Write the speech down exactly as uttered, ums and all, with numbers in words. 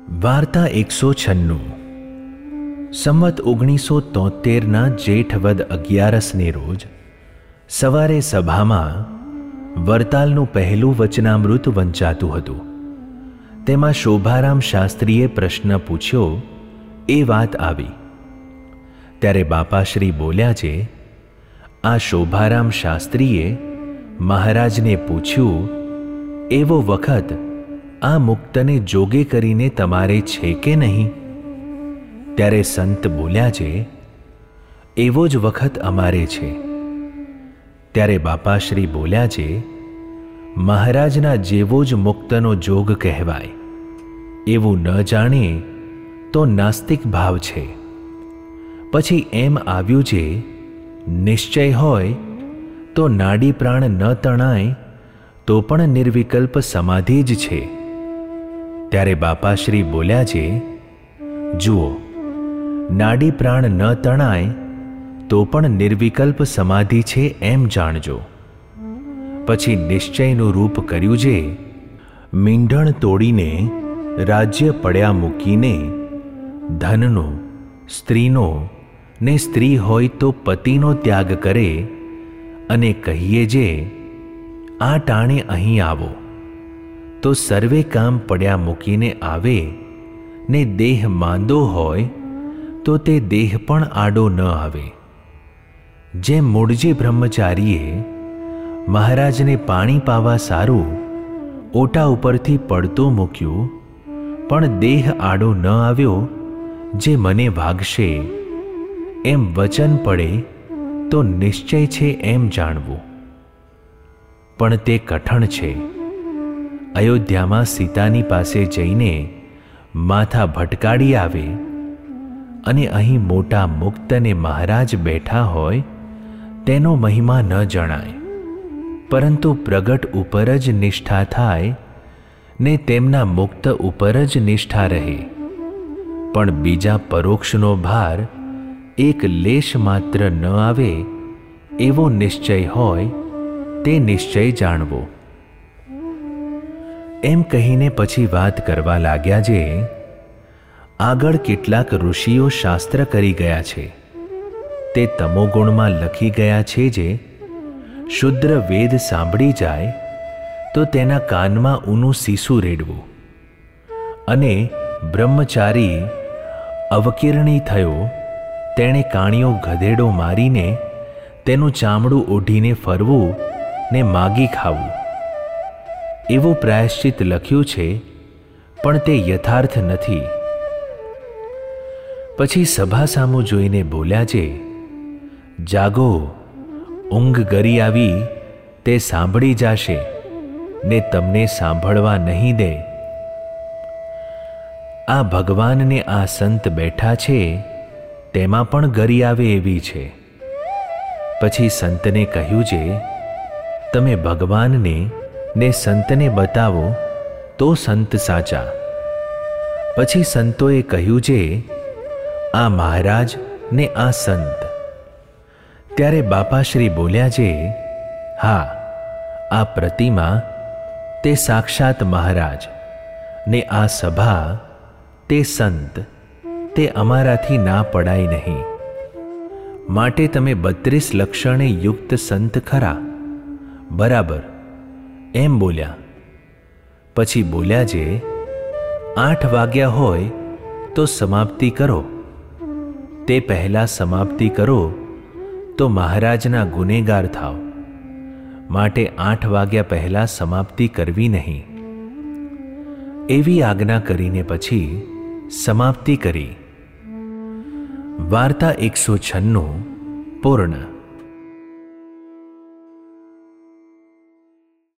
વાર્તા એકસો છન્નું. સંવત ઓગણીસો તોતેરના જેઠ વદ અગિયારસને રોજ સવારે સભામાં વરતાલનું પહેલું વચનામૃત વંચાતું હતું. તેમાં શોભારામ શાસ્ત્રીએ પ્રશ્ન પૂછ્યો એ વાત આવી. ત્યારે બાપાશ્રી બોલ્યા છે, આ શોભારામ શાસ્ત્રીએ મહારાજને પૂછ્યું, એવો વખત આ મુક્તને જોગે કરીને તમારે છે કે નહીં? ત્યારે સંત બોલ્યા છે, એવો જ વખત અમારે છે. ત્યારે બાપાશ્રી બોલ્યા છે, મહારાજના જેવો જ મુક્તનો જોગ કહેવાય. એવું ન જાણે તો નાસ્તિક ભાવ છે. પછી એમ આવ્યું છે, નિશ્ચય હોય તો નાડી પ્રાણ ન તણાય તો પણ નિર્વિકલ્પ સમાધિ જ છે. ત્યારે બાપાશ્રી બોલ્યા છે, જુઓ, નાડી પ્રાણ ન તણાય તો પણ નિર્વિકલ્પ સમાધિ છે એમ જાણજો. પછી નિશ્ચયનું રૂપ કર્યું છે, મીંઢણ તોડીને રાજ્ય પડ્યા મૂકીને ધનનો, સ્ત્રીનો ને સ્ત્રી હોય તો પતિનો ત્યાગ કરે અને કહીએ જે આ ટાણે અહીં આવો, તો સર્વે કામ પડ્યા મૂકીને આવે ને દેહ માંદો હોય તો તે દેહ પણ આડો ન આવે. જેમ મૂળજી બ્રહ્મચારીએ મહારાજને પાણી પાવા સારું ઓટા ઉપરથી પડતો મૂક્યું, પણ દેહ આડો ન આવ્યો, જે મને વાગશે, એમ વચન પડે તો નિશ્ચય છે એમ જાણવું. પણ તે કઠણ છે. અયોધ્યામાં સીતાની પાસે જઈને માથા ભટકાડી આવે અને અહીં મોટા મુક્તને મહારાજ બેઠા હોય તેનો મહિમા ન જણાય, પરંતુ પ્રગટ ઉપર જ નિષ્ઠા થાય ને તેમના મુક્ત ઉપર જ નિષ્ઠા રહે. પણ બીજા પરોક્ષનો ભાર એક લેશ માત્ર ન આવે એવો નિશ્ચય હોય તે નિશ્ચય જાણવો. એમ કહીને પછી વાત કરવા લાગ્યા જે આગળ કેટલાક ઋષિઓ શાસ્ત્ર કરી ગયા છે. તે તમોગુણમાં લખી ગયા છે જે શુદ્ર વેદ સાંભળી જાય તો તેના કાનમાં ઊનું સીસું રેડવું, અને બ્રહ્મચારી અવકીર્ણી થયો તેણે કાણિયો ગધેડો મારીને તેનું ચામડું ઓઢીને ફરવું ને માગી ખાવું, એવું પ્રાયશ્ચિત લખ્યું છે, પણ તે યથાર્થ નથી. પછી સભા સામું જોઈને બોલ્યા છે, જાગો, ઊંઘ ગરી આવી તે સાંભળી જાશે ને તમને સાંભળવા નહીં દે. આ ભગવાનને આ સંત બેઠા છે તેમાં પણ ગરી આવે એવી છે. પછી સંતને કહ્યું છે, તમે ભગવાનને ને સંતને બતાવો તો સંત સાચા. પછી સંતોએ કહ્યું છે, આ મહારાજ ને આ સંત. ત્યારે બાપાશ્રી બોલ્યા છે, હા, આ પ્રતિમા તે સાક્ષાત મહારાજ ને આ સભા તે સંત, તે અમારાથી ના પડાય નહીં. માટે તમે બત્રીસ લક્ષણે યુક્ત સંત ખરા, બરાબર એમ બોલ્યા. પછી બોલ્યા છે, આઠ વાગ્યા હોય તો સમાપ્તિ કરો. તે પહેલાં સમાપ્તિ કરો તો મહારાજના ગુનેગાર થાવ. માટે આઠ વાગ્યા પહેલાં સમાપ્તિ કરવી નહીં. એવી આજ્ઞા કરીને પછી સમાપ્તિ કરી. વાર્તા એકસો છન્નું પૂર્ણ.